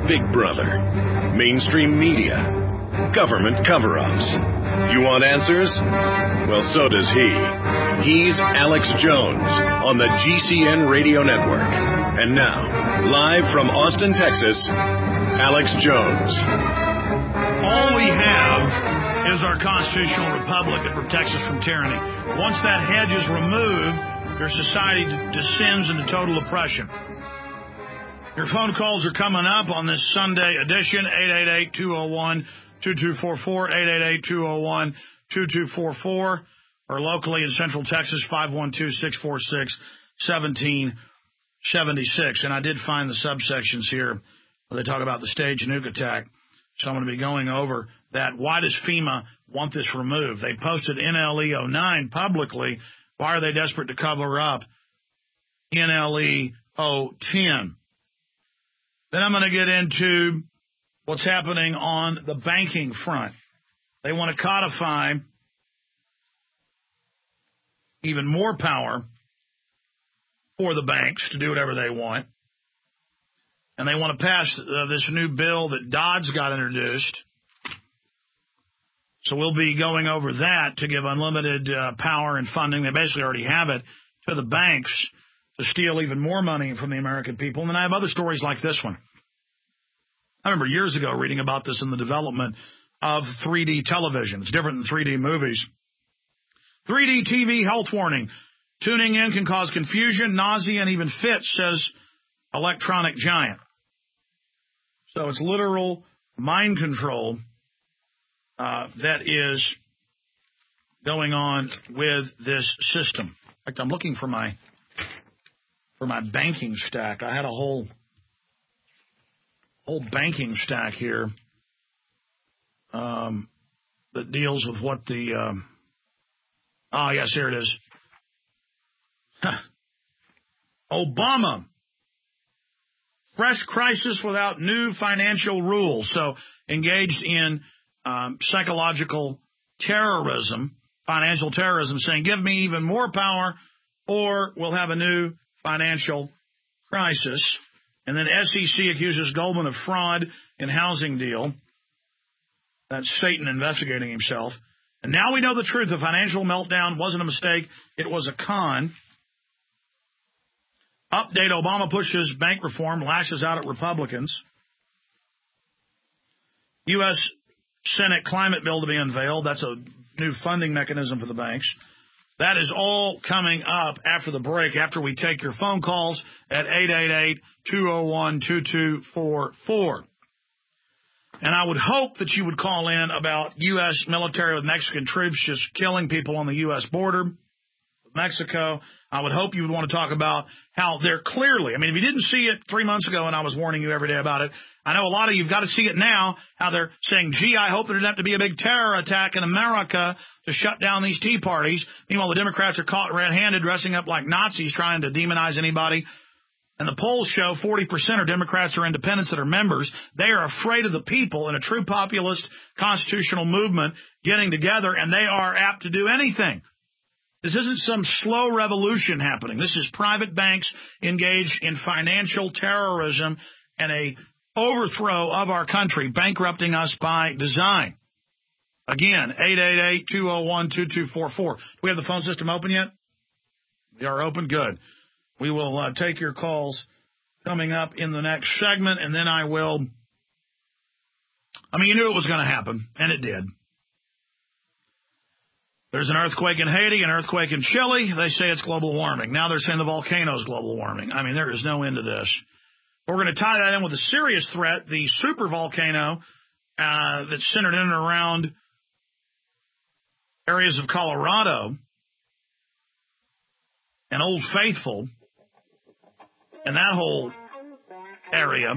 Big Brother, mainstream media, government cover-ups. You want answers? Well, so does he. He's Alex Jones on the GCN Radio Network. And now, live from Austin, Texas, Alex Jones. All we have is our constitutional republic that protects us from tyranny. Once that hedge is removed, your society descends into total oppression. Your phone calls are coming up on this Sunday edition, 888-201-2244, 888-201-2244, or locally in Central Texas, 512-646-1776. And I did find the subsections here where they talk about the stage nuke attack. So I'm going to be going over that. Why does FEMA want this removed? They posted NLE 09 publicly. Why are they desperate to cover up NLE 010? Then I'm going to get into what's happening on the banking front. They want to codify even more power for the banks to do whatever they want. And they want to pass this new bill that Dodd's got introduced. So we'll be going over that to give unlimited power and funding. They basically already have it to the banks to steal even more money from the American people. And then I have other stories like this one. I remember years ago reading about this in the development of 3D television. It's different than 3D movies. 3D TV health warning. Tuning in can cause confusion, nausea, and even fits, says electronic giant. So it's literal mind control that is going on with this system. In fact, I'm looking for my banking stack. I had a whole banking stack here that deals with what the yes, here it is. Obama. Fresh crisis without new financial rules. So engaged in psychological terrorism, financial terrorism, saying give me even more power or we'll have a new financial crisis. And then SEC accuses Goldman of fraud in housing deal. That's Satan investigating himself. And now we know the truth. The financial meltdown wasn't a mistake. It was a con. Update, Obama pushes bank reform, lashes out at Republicans. U.S. Senate climate bill to be unveiled. That's a new funding mechanism for the banks. That is all coming up after the break, after we take your phone calls at 888-201-2244. And I would hope that you would call in about U.S. military with Mexican troops just killing people on the U.S. border with Mexico. I would hope you would want to talk about how they're clearly, if you didn't see it 3 months ago and I was warning you every day about it, I know a lot of you have got to see it now, how they're saying, gee, I hope there doesn't have to be a big terror attack in America to shut down these tea parties. Meanwhile, the Democrats are caught red-handed dressing up like Nazis trying to demonize anybody. And the polls show 40% are Democrats or independents that are members. They are afraid of the people in a true populist constitutional movement getting together, and they are apt to do anything. This isn't some slow revolution happening. This is private banks engaged in financial terrorism and a overthrow of our country, bankrupting us by design. Again, 888-201-2244. Do we have the phone system open yet? We are open? Good. We will take your calls coming up in the next segment, and then I will. You knew it was going to happen, and it did. There's an earthquake in Haiti, an earthquake in Chile. They say it's global warming. Now they're saying the volcano's global warming. There is no end to this. We're going to tie that in with a serious threat, the super volcano that's centered in and around areas of Colorado and Old Faithful and that whole area.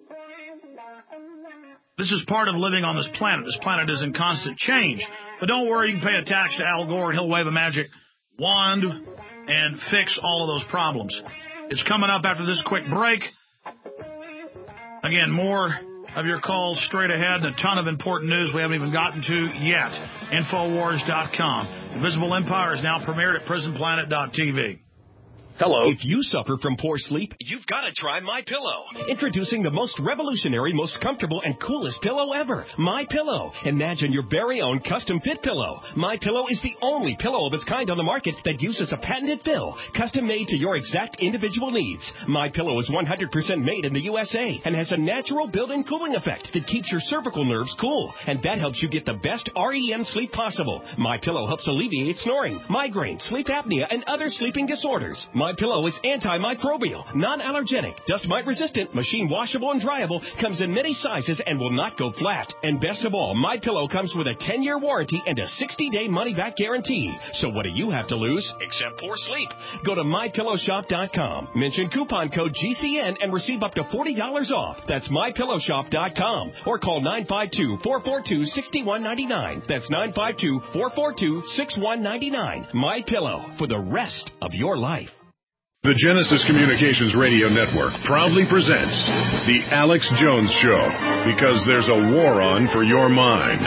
This is part of living on this planet. This planet is in constant change. But don't worry, you can pay a tax to Al Gore, and he'll wave a magic wand and fix all of those problems. It's coming up after this quick break. Again, more of your calls straight ahead and a ton of important news we haven't even gotten to yet. Infowars.com. Invisible Empire is now premiered at prisonplanet.tv. Hello. If you suffer from poor sleep, you've got to try MyPillow. Introducing the most revolutionary, most comfortable, and coolest pillow ever, MyPillow. Imagine your very own custom-fit pillow. MyPillow is the only pillow of its kind on the market that uses a patented fill, custom-made to your exact individual needs. MyPillow is 100% made in the USA and has a natural built-in cooling effect that keeps your cervical nerves cool, and that helps you get the best REM sleep possible. MyPillow helps alleviate snoring, migraine, sleep apnea, and other sleeping disorders. MyPillow is antimicrobial, non-allergenic, dust mite resistant, machine washable and dryable, comes in many sizes and will not go flat. And best of all, MyPillow comes with a 10-year warranty and a 60-day money-back guarantee. So what do you have to lose except poor sleep? Go to MyPillowShop.com. Mention coupon code GCN and receive up to $40 off. That's MyPillowShop.com. Or call 952-442-6199. That's 952-442-6199. MyPillow, for the rest of your life. The Genesis Communications Radio Network proudly presents The Alex Jones Show, because there's a war on for your mind.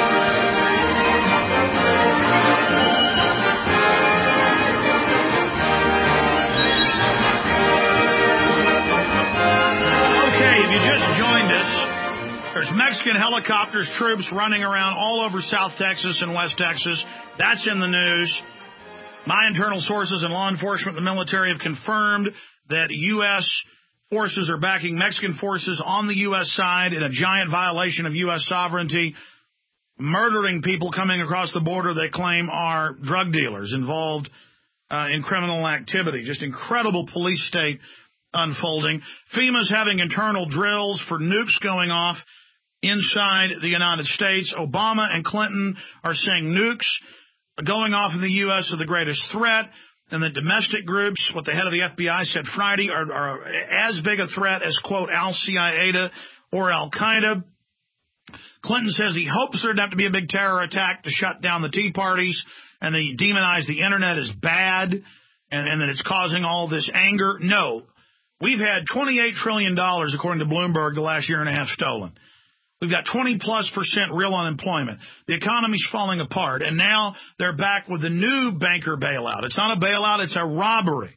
Okay, if you just joined us, there's Mexican helicopters, troops running around all over South Texas and West Texas. That's in the news. My internal sources in law enforcement and the military have confirmed that U.S. forces are backing Mexican forces on the U.S. side in a giant violation of U.S. sovereignty, murdering people coming across the border they claim are drug dealers involved in criminal activity. Just incredible police state unfolding. FEMA's having internal drills for nukes going off inside the United States. Obama and Clinton are saying nukes going off in the U.S. are the greatest threat, and the domestic groups, what the head of the FBI said Friday, are as big a threat as, quote, al-Qaeda or al-Qaeda. Clinton says he hopes there'd have to be a big terror attack to shut down the Tea Parties, and they demonize the Internet as bad, and that it's causing all this anger. No. We've had $28 trillion, according to Bloomberg, the last year and a half stolen. We've got 20+% real unemployment. The economy's falling apart, and now they're back with the new banker bailout. It's not a bailout, it's a robbery.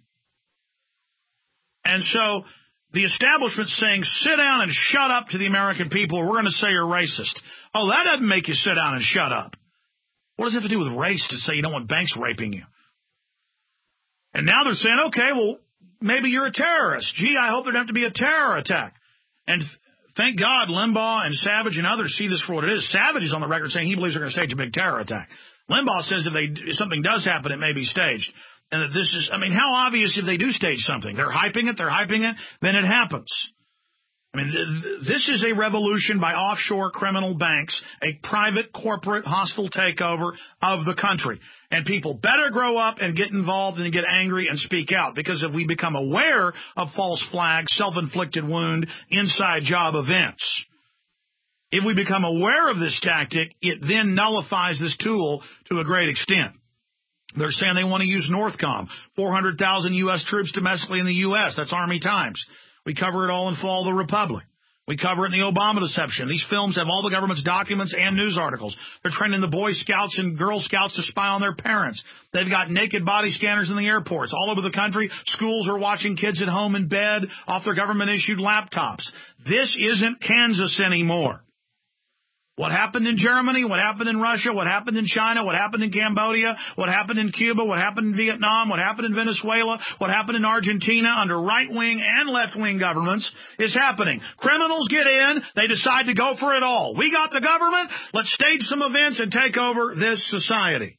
And so the establishment's saying, sit down and shut up to the American people, or we're going to say you're racist. Oh, that doesn't make you sit down and shut up. What does it have to do with race to say you don't want banks raping you? And now they're saying, okay, well, maybe you're a terrorist. Gee, I hope there'd have to be a terror attack. And thank God Limbaugh and Savage and others see this for what it is. Savage is on the record saying he believes they're going to stage a big terror attack. Limbaugh says if something does happen, it may be staged. And that this is, I mean, how obvious if they do stage something? They're hyping it, then it happens. I mean, this is a revolution by offshore criminal banks, a private corporate hostile takeover of the country. And people better grow up and get involved and get angry and speak out, because if we become aware of false flags, self-inflicted wound, inside job events, if we become aware of this tactic, it then nullifies this tool to a great extent. They're saying they want to use Northcom, 400,000 U.S. troops domestically in the U.S. That's Army Times. We cover it all in Fall of the Republic. We cover it in the Obama deception. These films have all the government's documents and news articles. They're training the Boy Scouts and Girl Scouts to spy on their parents. They've got naked body scanners in the airports. All over the country, schools are watching kids at home in bed off their government-issued laptops. This isn't Kansas anymore. What happened in Germany, what happened in Russia, what happened in China, what happened in Cambodia, what happened in Cuba, what happened in Vietnam, what happened in Venezuela, what happened in Argentina under right-wing and left-wing governments is happening. Criminals get in, they decide to go for it all. We got the government, let's stage some events and take over this society.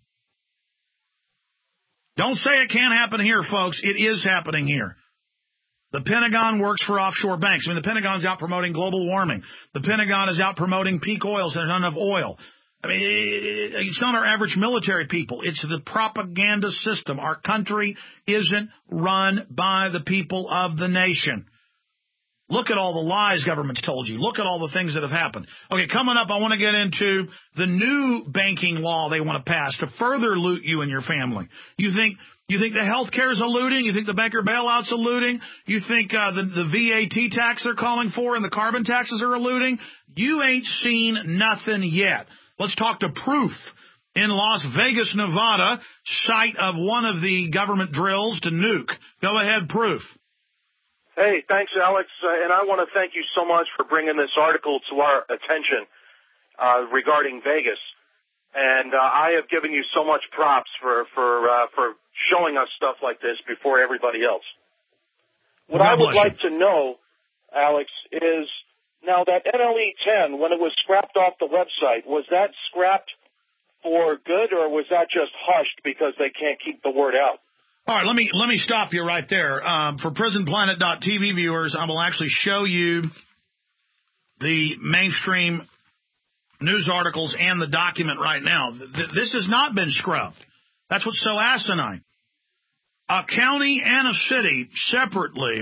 Don't say it can't happen here, folks. It is happening here. The Pentagon works for offshore banks. I mean, the Pentagon's out promoting global warming. The Pentagon is out promoting peak oil, so there's not enough oil. I mean, it's not our average military people. It's the propaganda system. Our country isn't run by the people of the nation. Look at all the lies government's told you. Look at all the things that have happened. Okay, coming up, I want to get into the new banking law they want to pass to further loot you and your family. You think the health care is looting? You think the banker bailout's looting? You think the VAT tax they're calling for and the carbon taxes are looting? You ain't seen nothing yet. Let's talk to Proof. in Las Vegas, Nevada, site of one of the government drills to nuke. Go ahead, Proof. Hey, thanks, Alex. And I want to thank you so much for bringing this article to our attention regarding Vegas. And I have given you so much props for showing us stuff like this before everybody else. What I would like to know, Alex, is now that NLE-10, when it was scrapped off the website, was that scrapped for good, or was that just hushed because they can't keep the word out? All right, let me stop you right there. For PrisonPlanet.tv viewers, I will actually show you the mainstream news articles and the document right now. This has not been scrubbed. That's what's so asinine. A county and a city separately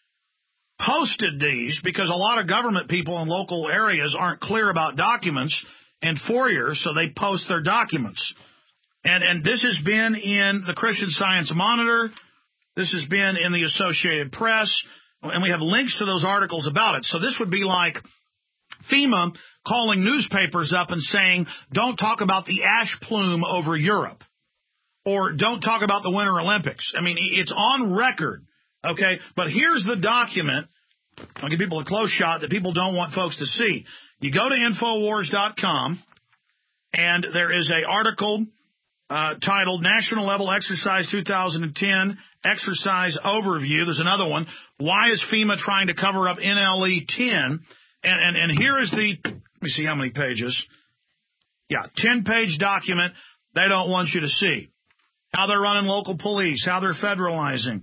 posted these because a lot of government people in local areas aren't clear about documents and FOIA, so they post their documents. And this has been in the Christian Science Monitor. This has been in the Associated Press. And we have links to those articles about it. So this would be like FEMA calling newspapers up and saying, don't talk about the ash plume over Europe. Or don't talk about the Winter Olympics. I mean, it's on record. Okay? But here's the document. I'll give people a close shot that people don't want folks to see. You go to Infowars.com, and there is an article titled National Level Exercise 2010 Exercise Overview. There's another one. Why is FEMA trying to cover up NLE-10? And here is the, let me see how many pages. Yeah, 10-page document they don't want you to see. How they're running local police, how they're federalizing,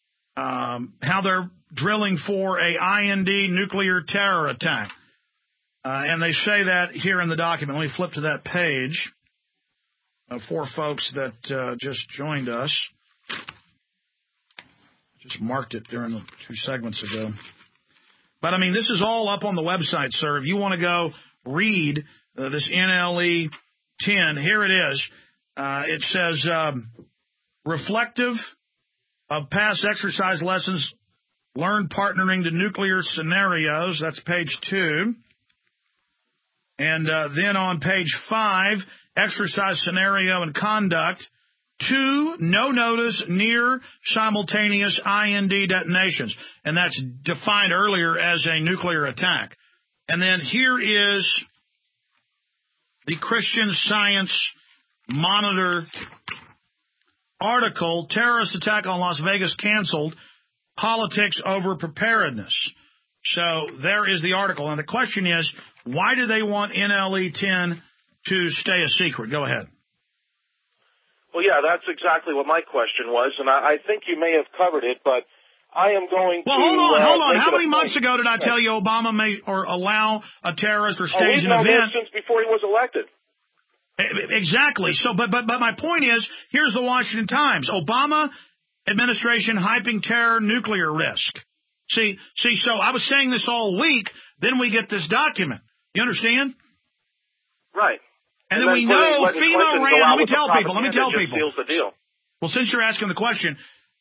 how they're drilling for a IND nuclear terror attack. And they say that here in the document. Let me flip to that page. For folks that just joined us. Just marked it during the 2 segments ago. But, I mean, this is all up on the website, sir. If you want to go read this NLE-10, here it is. It says, reflective of past exercise lessons learned partnering to nuclear scenarios. That's page 2. And then on page 5, exercise scenario and conduct. 2, no notice near simultaneous IND detonations. And that's defined earlier as a nuclear attack. And then here is the Christian Science Monitor article, terrorist attack on Las Vegas canceled, politics over preparedness. So there is the article. And the question is, why do they want NLE-10 to stay a secret? Go ahead. Well, yeah, that's exactly what my question was, and I think you may have covered it, but I am going to... Well, hold on. How many months ago did I tell you Obama may or allow a terrorist or stage an event? We've known this since before he was elected. Exactly. So, but my point is, here's the Washington Times. Obama administration hyping terror nuclear risk. See, so I was saying this all week, then we get this document. You understand? Right. And then we know FEMA ran. Let me tell people. Seals the deal. Well, since you're asking the question,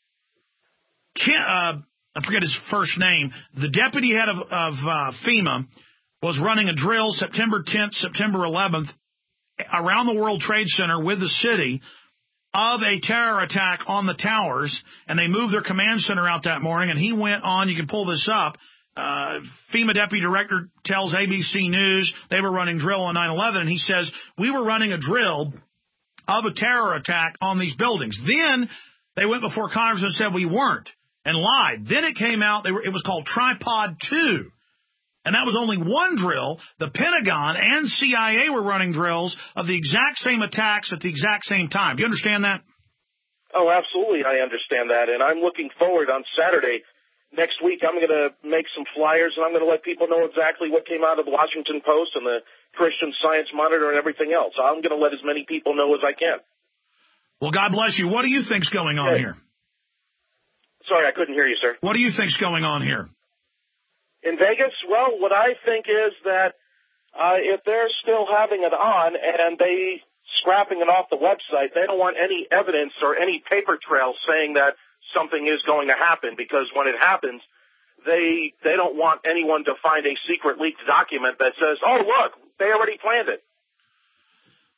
I forget his first name. The deputy head of FEMA was running a drill September 10th, September 11th around the World Trade Center with the city of a terror attack on the towers, and they moved their command center out that morning, and he went on, you can pull this up, FEMA deputy director tells ABC News they were running drill on 9/11, and he says, we were running a drill of a terror attack on these buildings. Then they went before Congress and said we weren't, and lied. Then it came out, it was called Tripod 2. And that was only one drill. The Pentagon and CIA were running drills of the exact same attacks at the exact same time. Do you understand that? Oh, absolutely, I understand that. And I'm looking forward on Saturday. Next week, I'm going to make some flyers, and I'm going to let people know exactly what came out of the Washington Post and the Christian Science Monitor and everything else. I'm going to let as many people know as I can. Well, God bless you. What do you think's going on here? Sorry, I couldn't hear you, sir. What do you think's going on here? In Vegas, well, what I think is that if they're still having it on and they scrapping it off the website, they don't want any evidence or any paper trail saying that something is going to happen, because when it happens, they don't want anyone to find a secret leaked document that says, oh, look, they already planned it.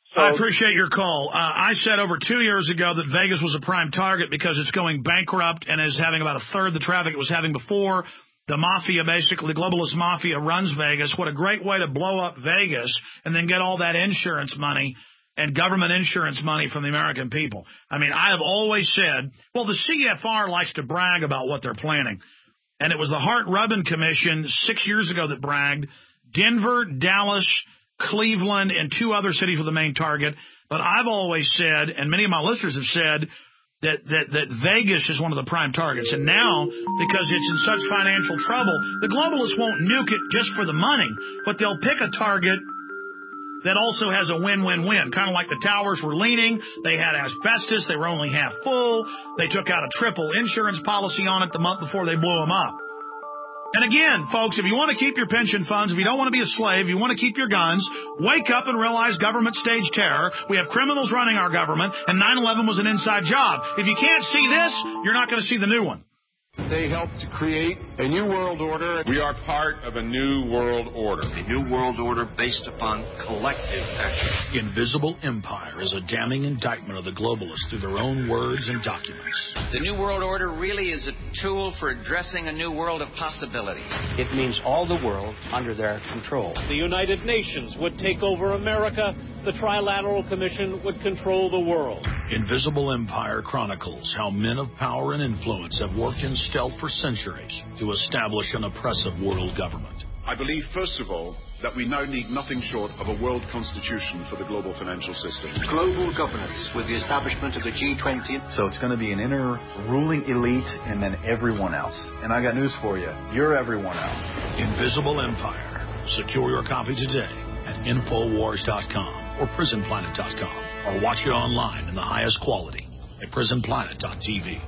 So, I appreciate your call. I said over 2 years ago that Vegas was a prime target because it's going bankrupt and is having about a third the traffic it was having before. The mafia, basically, the globalist mafia runs Vegas. What a great way to blow up Vegas and then get all that insurance money and government insurance money from the American people. I mean, I have always said, well, the CFR likes to brag about what they're planning. And it was the Hart-Rubin Commission 6 years ago that bragged. Denver, Dallas, Cleveland, and 2 other cities were the main target. But I've always said, and many of my listeners have said, that Vegas is one of the prime targets. And now, because it's in such financial trouble, the globalists won't nuke it just for the money, but they'll pick a target that also has a win-win-win, kind of like the towers were leaning. They had asbestos. They were only half full. They took out a triple insurance policy on it the month before they blew them up. And again, folks, if you want to keep your pension funds, if you don't want to be a slave, if you want to keep your guns, wake up and realize government staged terror. We have criminals running our government, and 9/11 was an inside job. If you can't see this, you're not going to see the new one. They helped to create a new world order. We are part of a new world order. A new world order based upon collective action. Invisible Empire is a damning indictment of the globalists through their own words and documents. The new world order really is a tool for addressing a new world of possibilities. It means all the world under their control. The United Nations would take over America. The Trilateral Commission would control the world. Invisible Empire chronicles how men of power and influence have worked in stealth for centuries to establish an oppressive world government. I believe, first of all, that we now need nothing short of a world constitution for the global financial system. Global governance with the establishment of the G20. So it's going to be an inner ruling elite and then everyone else. And I got news for you. You're everyone else. Invisible Empire. Secure your copy today at Infowars.com or PrisonPlanet.com, or watch it online in the highest quality at PrisonPlanet.tv.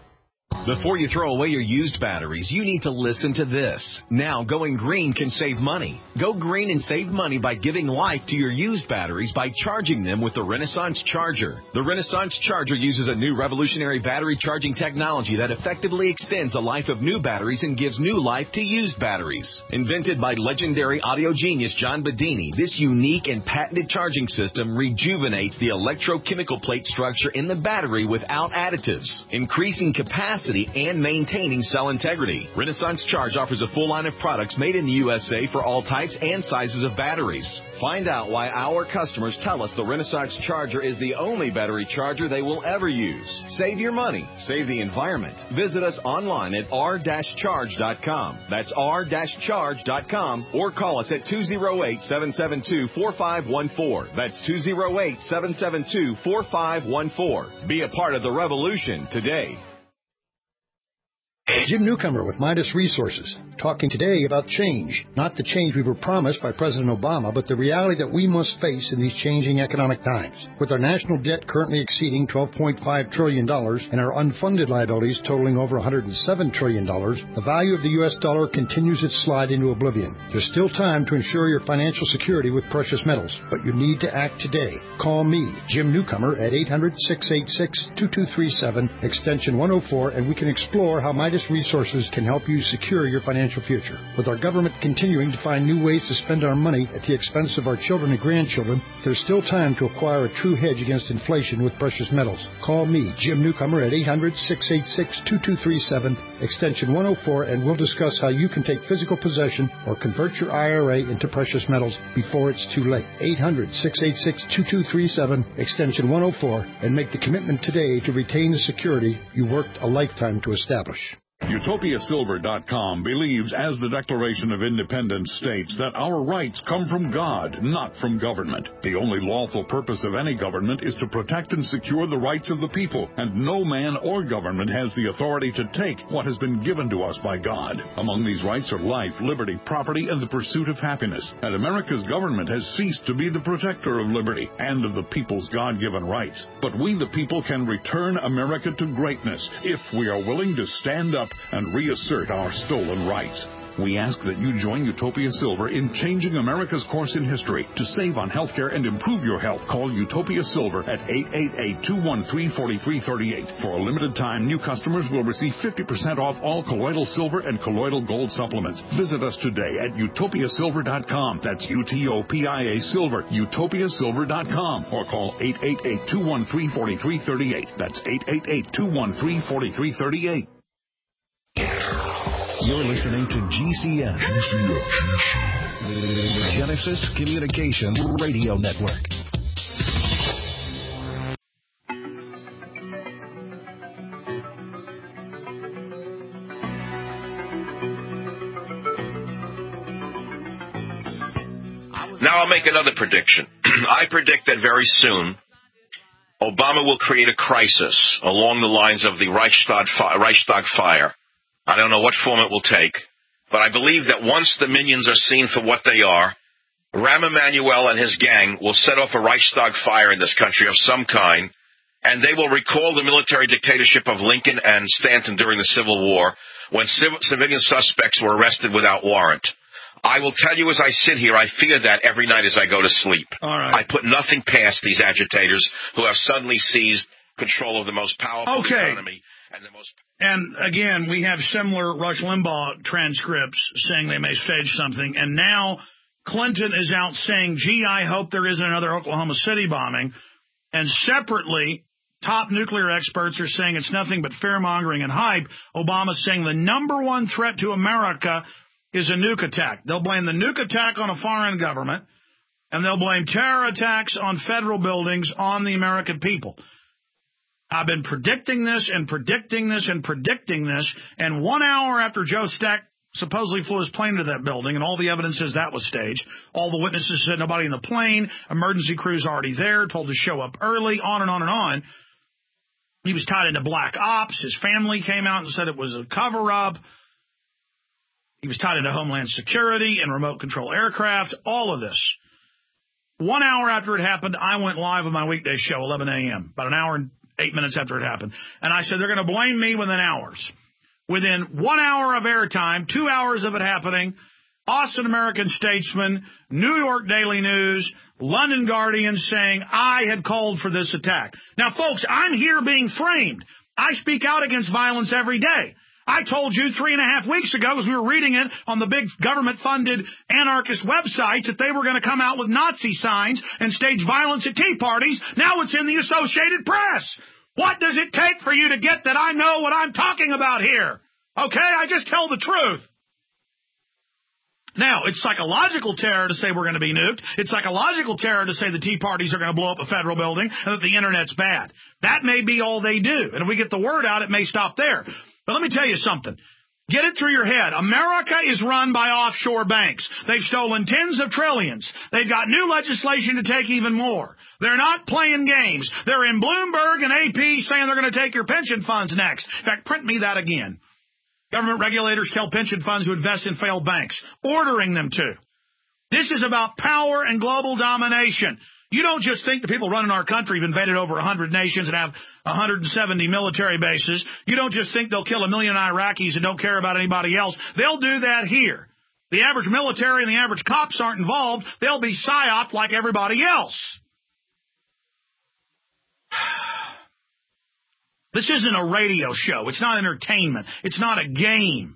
Before you throw away your used batteries, you need to listen to this. Now, going green can save money. Go green and save money by giving life to your used batteries by charging them with the Renaissance Charger. The Renaissance Charger uses a new revolutionary battery charging technology that effectively extends the life of new batteries and gives new life to used batteries. Invented by legendary audio genius John Bedini, this unique and patented charging system rejuvenates the electrochemical plate structure in the battery without additives, increasing capacity and maintaining cell integrity. Renaissance Charge offers a full line of products made in the USA for all types and sizes of batteries. Find out why our customers tell us the Renaissance Charger is the only battery charger they will ever use. Save your money. Save the environment. Visit us online at r-charge.com. That's r-charge.com, or call us at 208-772-4514. That's 208-772-4514. Be a part of the revolution today. Jim Newcomer with Midas Resources, talking today about change. Not the change we were promised by President Obama, but the reality that we must face in these changing economic times. With our national debt currently exceeding $12.5 trillion and our unfunded liabilities totaling over $107 trillion, the value of the U.S. dollar continues its slide into oblivion. There's still time to ensure your financial security with precious metals, but you need to act today. Call me, Jim Newcomer, at 800-686-2237, extension 104, and we can explore how Midas Resources can help you secure your financial future. With our government continuing to find new ways to spend our money at the expense of our children and grandchildren, there's still time to acquire a true hedge against inflation with precious metals. Call me, Jim Newcomer, at 800-686-2237, extension 104, and we'll discuss how you can take physical possession or convert your IRA into precious metals before it's too late. 800-686-2237, extension 104, and make the commitment today to retain the security you worked a lifetime to establish. UtopiaSilver.com believes, as the Declaration of Independence states, that our rights come from God, not from government. The only lawful purpose of any government is to protect and secure the rights of the people, and no man or government has the authority to take what has been given to us by God. Among these rights are life, liberty, property, and the pursuit of happiness. And America's government has ceased to be the protector of liberty and of the people's God-given rights. But we, the people, can return America to greatness if we are willing to stand up and reassert our stolen rights. We ask that you join Utopia Silver in changing America's course in history. To save on health care and improve your health, call Utopia Silver at 888-213-4338. For a limited time, new customers will receive 50% off all colloidal silver and colloidal gold supplements. Visit us today at utopiasilver.com. That's UTOPIA Silver, utopiasilver.com. Or call 888-213-4338. That's 888-213-4338. You're listening to GCN. The Genesis Communications Radio Network. Now I'll make another prediction. I predict that very soon Obama will create a crisis along the lines of the Reichstag fire. I don't know what form it will take, but I believe that once the minions are seen for what they are, Rahm Emanuel and his gang will set off a Reichstag fire in this country of some kind, and they will recall the military dictatorship of Lincoln and Stanton during the Civil War when civilian suspects were arrested without warrant. I will tell you as I sit here, I fear that every night as I go to sleep. All right. I put nothing past these agitators who have suddenly seized control of the most powerful economy and the most... And, again, we have similar Rush Limbaugh transcripts saying they may stage something. And now Clinton is out saying, gee, I hope there isn't another Oklahoma City bombing. And separately, top nuclear experts are saying it's nothing but fear-mongering and hype. Obama's saying the number one threat to America is a nuke attack. They'll blame the nuke attack on a foreign government, and they'll blame terror attacks on federal buildings on the American people. I've been predicting this and predicting this and predicting this, and 1 hour after Joe Stack supposedly flew his plane to that building, and all the evidence says that was staged, all the witnesses said nobody in the plane, emergency crews already there, told to show up early, on and on and on. He was tied into black ops. His family came out and said it was a cover-up. He was tied into Homeland Security and remote control aircraft, all of this. 1 hour after it happened, I went live on my weekday show, 11 a.m., about an hour and 8 minutes after it happened. And I said, they're going to blame me within hours. Within 1 hour of airtime, 2 hours of it happening, Austin American Statesman, New York Daily News, London Guardian saying I had called for this attack. Now, folks, I'm here being framed. I speak out against violence every day. I told you 3.5 weeks ago, as we were reading it on the big government-funded anarchist websites, that they were going to come out with Nazi signs and stage violence at tea parties. Now it's in the Associated Press. What does it take for you to get that I know what I'm talking about here? Okay, I just tell the truth. Now, it's psychological terror to say we're going to be nuked. It's psychological terror to say the tea parties are going to blow up a federal building and that the Internet's bad. That may be all they do. And if we get the word out, it may stop there. But let me tell you something. Get it through your head. America is run by offshore banks. They've stolen tens of trillions. They've got new legislation to take even more. They're not playing games. They're in Bloomberg and AP saying they're going to take your pension funds next. In fact, print me that again. Government regulators tell pension funds to invest in failed banks, ordering them to. This is about power and global domination. You don't just think the people running our country have invaded over 100 nations and have 170 military bases. You don't just think they'll kill 1 million Iraqis and don't care about anybody else. They'll do that here. The average military and the average cops aren't involved. They'll be psyoped like everybody else. This isn't a radio show. It's not entertainment. It's not a game.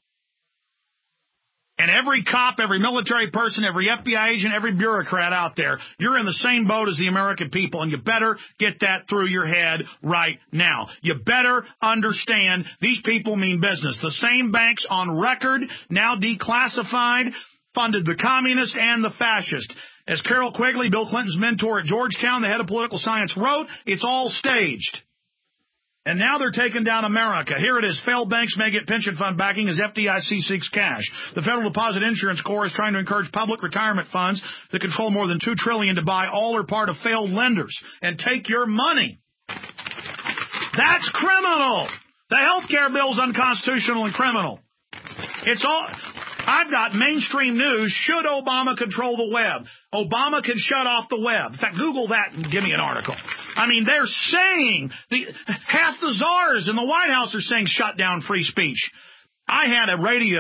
And every cop, every military person, every FBI agent, every bureaucrat out there, you're in the same boat as the American people, and you better get that through your head right now. You better understand these people mean business. The same banks on record, now declassified, funded the communists and the fascists. As Carol Quigley, Bill Clinton's mentor at Georgetown, the head of political science, wrote, it's all staged. And now they're taking down America. Here it is. Failed banks may get pension fund backing as FDIC seeks cash. The Federal Deposit Insurance Corps is trying to encourage public retirement funds that control more than $2 trillion to buy all or part of failed lenders and take your money. That's criminal. The health care bill is unconstitutional and criminal. It's all... I've got mainstream news. Should Obama control the web? Obama can shut off the web. In fact, Google that and give me an article. I mean, they're saying, half the czars in the White House are saying shut down free speech. I had a radio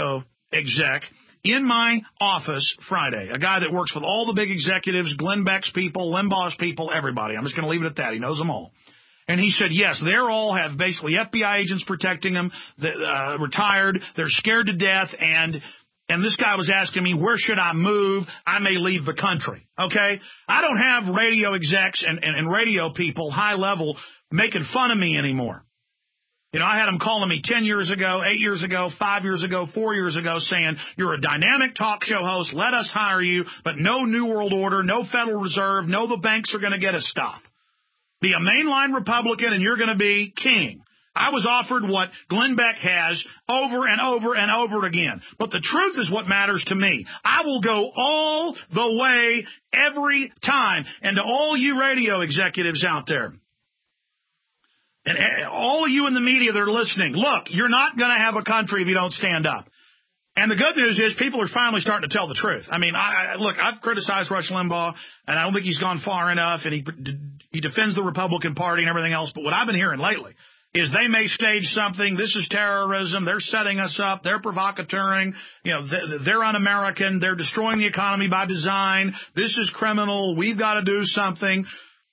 exec in my office Friday, a guy that works with all the big executives, Glenn Beck's people, Limbaugh's people, everybody. I'm just going to leave it at that. He knows them all. And he said, yes, they all have basically FBI agents protecting them, retired. They're scared to death. And this guy was asking me, where should I move? I may leave the country. Okay? I don't have radio execs and radio people, high level, making fun of me anymore. You know, I had them calling me 10 years ago, 8 years ago, 5 years ago, 4 years ago, saying, you're a dynamic talk show host, let us hire you, but no New World Order, no Federal Reserve, no the banks are going to get a stop. Be a mainline Republican and you're going to be king. I was offered what Glenn Beck has over and over and over again. But the truth is what matters to me. I will go all the way every time. And to all you radio executives out there, and all of you in the media that are listening, look, you're not going to have a country if you don't stand up. And the good news is people are finally starting to tell the truth. I mean, look, I've criticized Rush Limbaugh, and I don't think he's gone far enough, and he defends the Republican Party and everything else. But what I've been hearing lately is they may stage something. This is terrorism. They're setting us up. They're provocateuring. You know, they're un-American. They're destroying the economy by design. This is criminal. We've got to do something.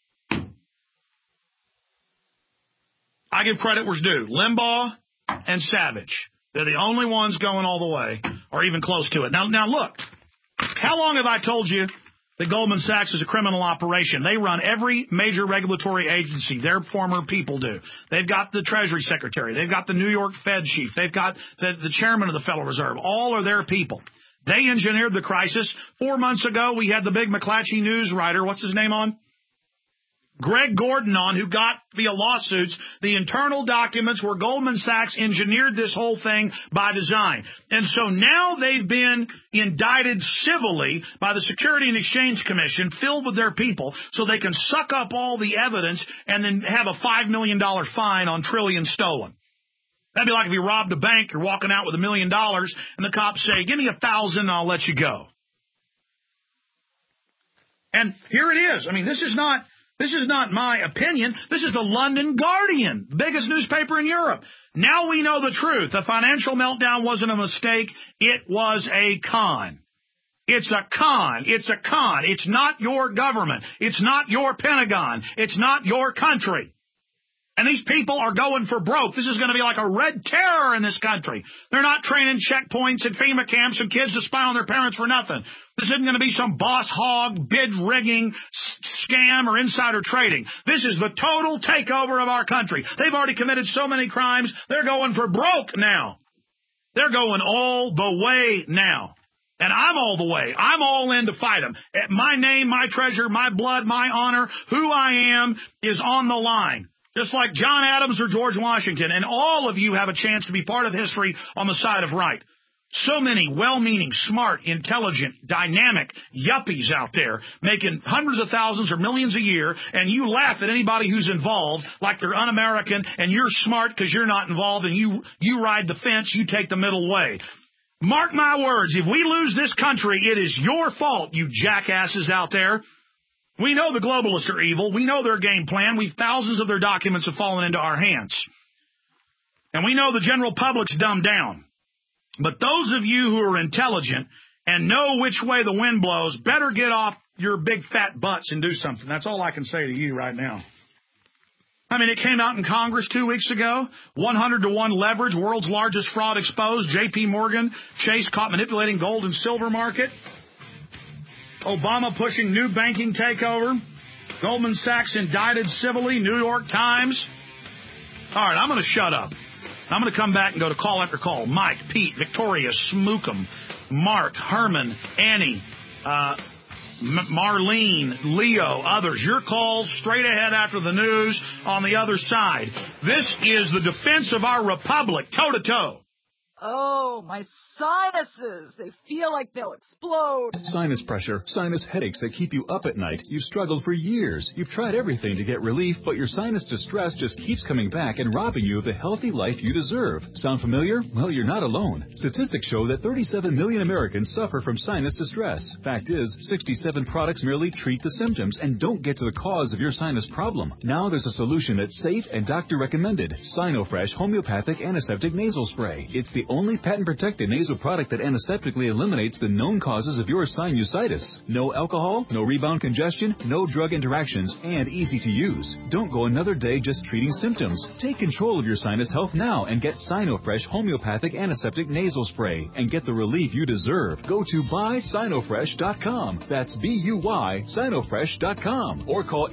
I give credit where's due. Limbaugh and Savage. They're the only ones going all the way or even close to it. Now look, how long have I told you that Goldman Sachs is a criminal operation? They run every major regulatory agency. Their former people do. They've got the Treasury Secretary. They've got the New York Fed chief. They've got the chairman of the Federal Reserve. All are their people. They engineered the crisis. 4 months ago, we had the big McClatchy news writer. What's his name on? Greg Gordon on, who got via lawsuits the internal documents where Goldman Sachs engineered this whole thing by design. And so now they've been indicted civilly by the Security and Exchange Commission, filled with their people, so they can suck up all the evidence and then have a $5 million fine on trillions stolen. That'd be like if you robbed a bank, you're walking out with $1 million, and the cops say, give me 1,000 and I'll let you go. And here it is. I mean, this is not my opinion. This is the London Guardian, the biggest newspaper in Europe. Now we know the truth. The financial meltdown wasn't a mistake. It was a con. It's a con. It's a con. It's not your government. It's not your Pentagon. It's not your country. And these people are going for broke. This is going to be like a red terror in this country. They're not training checkpoints at FEMA camps and kids to spy on their parents for nothing. This isn't going to be some boss hog, bid rigging, scam, or insider trading. This is the total takeover of our country. They've already committed so many crimes, they're going for broke now. They're going all the way now. And I'm all the way. I'm all in to fight them. My name, my treasure, my blood, my honor, who I am is on the line. Just like John Adams or George Washington. And all of you have a chance to be part of history on the side of right. So many well-meaning, smart, intelligent, dynamic yuppies out there making hundreds of thousands or millions a year, and you laugh at anybody who's involved like they're un-American, and you're smart because you're not involved, and you ride the fence, you take the middle way. Mark my words, if we lose this country, it is your fault, you jackasses out there. We know the globalists are evil. We know their game plan. Thousands of their documents have fallen into our hands. And we know the general public's dumbed down. But those of you who are intelligent and know which way the wind blows better get off your big fat butts and do something. That's all I can say to you right now. I mean, it came out in Congress 2 weeks ago. 100-to-1 leverage, world's largest fraud exposed. J.P. Morgan, Chase caught manipulating gold and silver market. Obama pushing new banking takeover. Goldman Sachs indicted civilly. New York Times. All right, I'm going to shut up. I'm going to come back and go to call after call. Mike, Pete, Victoria, Smookum, Mark, Herman, Annie, Marlene, Leo, others. Your calls straight ahead after the news on the other side. This is the defense of our republic, toe-to-toe. Oh, my sinuses. They feel like they'll explode. Sinus pressure, sinus headaches that keep you up at night. You've struggled for years. You've tried everything to get relief, but your sinus distress just keeps coming back and robbing you of the healthy life you deserve. Sound familiar? Well, you're not alone. Statistics show that 37 million Americans suffer from sinus distress. Fact is, 67 products merely treat the symptoms and don't get to the cause of your sinus problem. Now there's a solution that's safe and doctor recommended. Sinofresh Homeopathic Antiseptic Nasal Spray. It's the only patent patent-protected nasal product that antiseptically eliminates the known causes of your sinusitis. No alcohol, no rebound congestion, no drug interactions, and easy to use. Don't go another day just treating symptoms. Take control of your sinus health now and get Sinofresh homeopathic antiseptic nasal spray and get the relief you deserve. Go to buysinofresh.com. That's B-U-Y, Sinofresh.com. Or call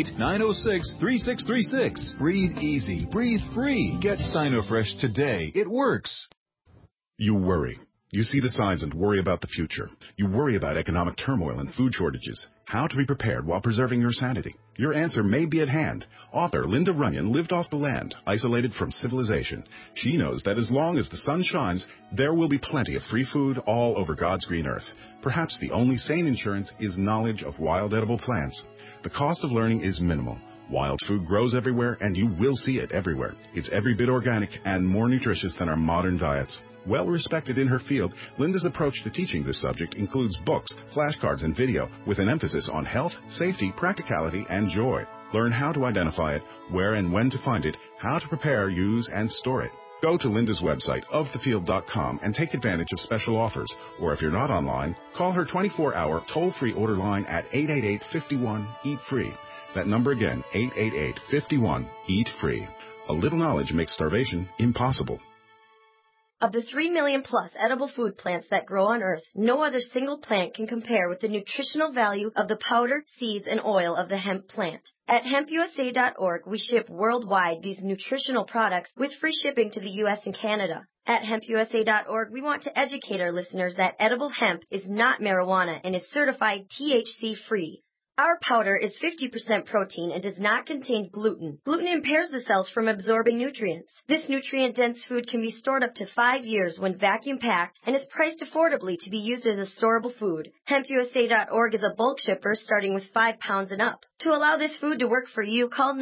888-906-3636. Breathe easy. Breathe free. Get Sinofresh today. It works. You worry. You see the signs and worry about the future. You worry about economic turmoil and food shortages. How to be prepared while preserving your sanity. Your answer may be at hand. Author Linda Runyon lived off the land, isolated from civilization. She knows that as long as the sun shines, there will be plenty of free food all over God's green earth. Perhaps the only sane insurance is knowledge of wild edible plants. The cost of learning is minimal. Wild food grows everywhere, and you will see it everywhere. It's every bit organic and more nutritious than our modern diets. Well respected in her field, Linda's approach to teaching this subject includes books, flashcards, and video with an emphasis on health, safety, practicality, and joy. Learn how to identify it, where and when to find it, how to prepare, use, and store it. Go to Linda's website, ofthefield.com, and take advantage of special offers. Or if you're not online, call her 24-hour toll-free order line at 888-51-EAT-FREE. That number again, 888-51-EAT-FREE. A little knowledge makes starvation impossible. Of the 3 million plus edible food plants that grow on Earth, no other single plant can compare with the nutritional value of the powder, seeds, and oil of the hemp plant. At hempusa.org, we ship worldwide these nutritional products with free shipping to the U.S. and Canada. At hempusa.org, we want to educate our listeners that edible hemp is not marijuana and is certified THC-free. Our powder is 50% protein and does not contain gluten. Gluten impairs the cells from absorbing nutrients. This nutrient-dense food can be stored up to 5 years when vacuum-packed and is priced affordably to be used as a storable food. HempUSA.org is a bulk shipper starting with 5 pounds and up. To allow this food to work for you, call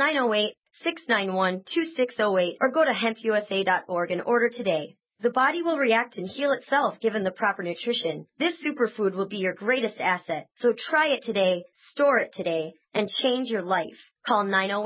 908-691-2608 or go to HempUSA.org and order today. The body will react and heal itself given the proper nutrition. This superfood will be your greatest asset. So try it today, store it today, and change your life. Call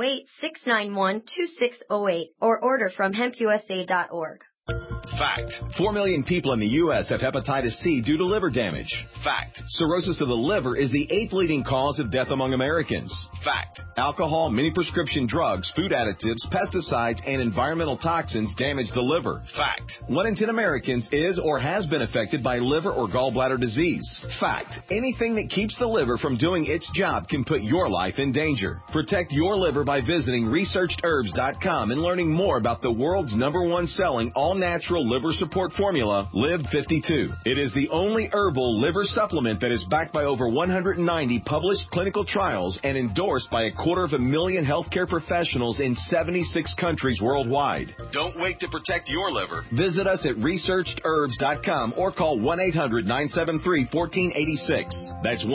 908-691-2608 or order from hempusa.org. Fact. 4 million people in the U.S. have hepatitis C due to liver damage. Fact. Cirrhosis of the liver is the 8th leading cause of death among Americans. Fact. Alcohol, many prescription drugs, food additives, pesticides, and environmental toxins damage the liver. Fact. 1 in 10 Americans is or has been affected by liver or gallbladder disease. Fact. Anything that keeps the liver from doing its job can put your life in danger. Protect your liver by visiting ResearchedHerbs.com and learning more about the world's #1 selling all-natural liver support formula, Live 52. It is the only herbal liver supplement that is backed by over 190 published clinical trials and endorsed by 250,000 healthcare professionals in 76 countries worldwide. Don't wait to protect your liver. Visit us at ResearchedHerbs.com or call 1-800-973-1486. That's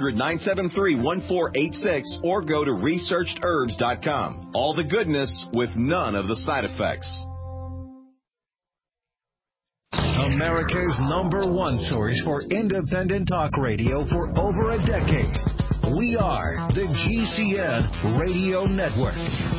1-800-973-1486 or go to ResearchedHerbs.com. All the goodness with none of the side effects. America's #1 source for independent talk radio for over a decade. We are the GCN Radio Network.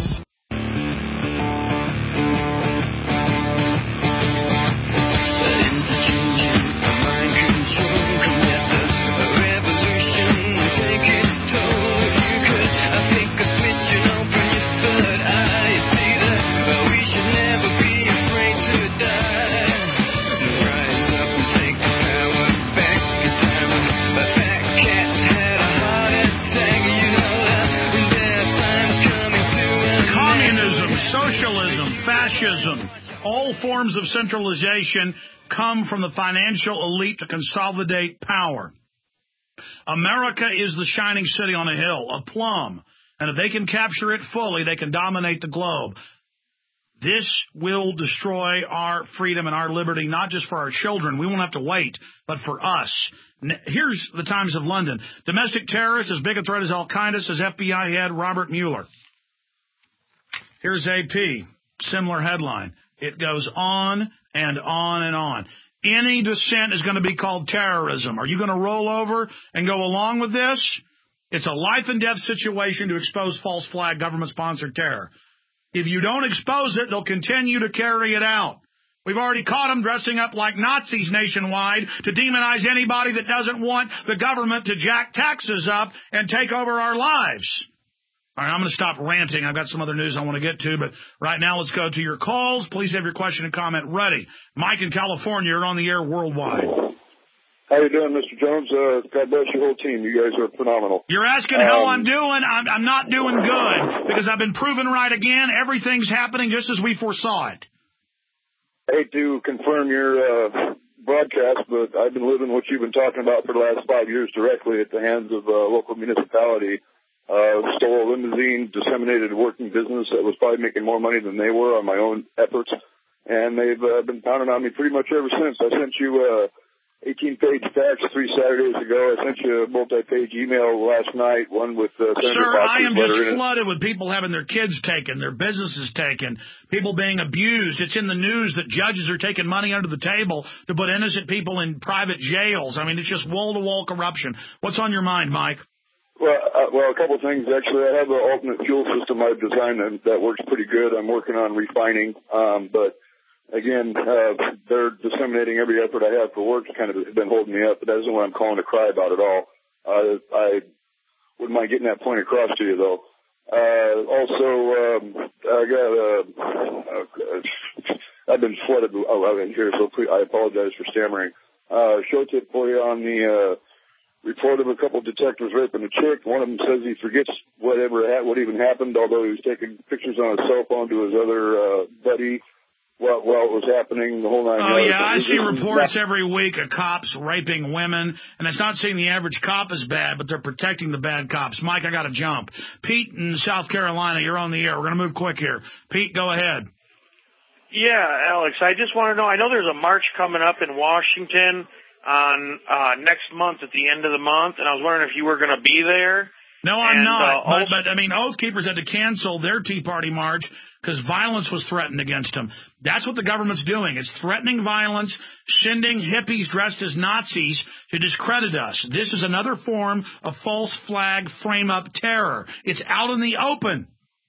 All forms of centralization come from the financial elite to consolidate power. America is the shining city on a hill, a plum, and if they can capture it fully, they can dominate the globe. This will destroy our freedom and our liberty, not just for our children. We won't have to wait, but for us. Here's the Times of London. Domestic terrorist as big a threat as Al-Qaeda, says FBI head Robert Mueller. Here's AP. Similar headline. It goes on and on and on. Any dissent is going to be called terrorism. Are you going to roll over and go along with this? It's a life and death situation to expose false flag government-sponsored terror. If you don't expose it, they'll continue to carry it out. We've already caught them dressing up like Nazis nationwide to demonize anybody that doesn't want the government to jack taxes up and take over our lives. All right, I'm going to stop ranting. I've got some other news I want to get to, but right now let's go to your calls. Please have your question and comment ready. Mike in California, you're on the air worldwide. How you doing, Mr. Jones? God bless your whole team. You guys are phenomenal. You're asking how I'm doing. I'm not doing good because I've been proven right again. Everything's happening just as we foresaw it. I hate to confirm your broadcast, but I've been living what you've been talking about for the last 5 years directly at the hands of a local municipality. Stole a limousine, disseminated a working business that was probably making more money than they were on my own efforts. And they've been pounding on me pretty much ever since. I sent you 18-page fax 3 Saturdays ago. I sent you a multi-page email last night, one with Senator Sir, I am just letter flooded with people having their kids taken, their businesses taken, people being abused. It's in the news that judges are taking money under the table to put innocent people in private jails. I mean, it's just wall-to-wall corruption. What's on your mind, Mike? Well, a couple of things, actually. I have an alternate fuel system I've designed that works pretty good. I'm working on refining, but again, they're disseminating every effort I have for work. It's kind of been holding me up, but that isn't what I'm calling to cry about at all. I wouldn't mind getting that point across to you, though. I've been flooded in here, so I apologize for stammering. Show tip for you on the report of a couple of detectives raping a chick. One of them says he forgets what even happened, although he was taking pictures on his cell phone to his other buddy. Well, it was happening the whole 9 yards. Oh, yeah, I see reports every week of cops raping women, and it's not saying the average cop is bad, but they're protecting the bad cops. Mike, I got to jump. Pete in South Carolina, you're on the air. We're going to move quick here. Pete, go ahead. Yeah, Alex, I just want to know, I know there's a march coming up in Washington on next month at the end of the month, and I was wondering if you were going to be there. No, I'm not. But, I mean, Oath Keepers had to cancel their Tea Party march because violence was threatened against them. That's what the government's doing. It's threatening violence, sending hippies dressed as Nazis to discredit us. This is another form of false flag frame-up terror. It's out in the open.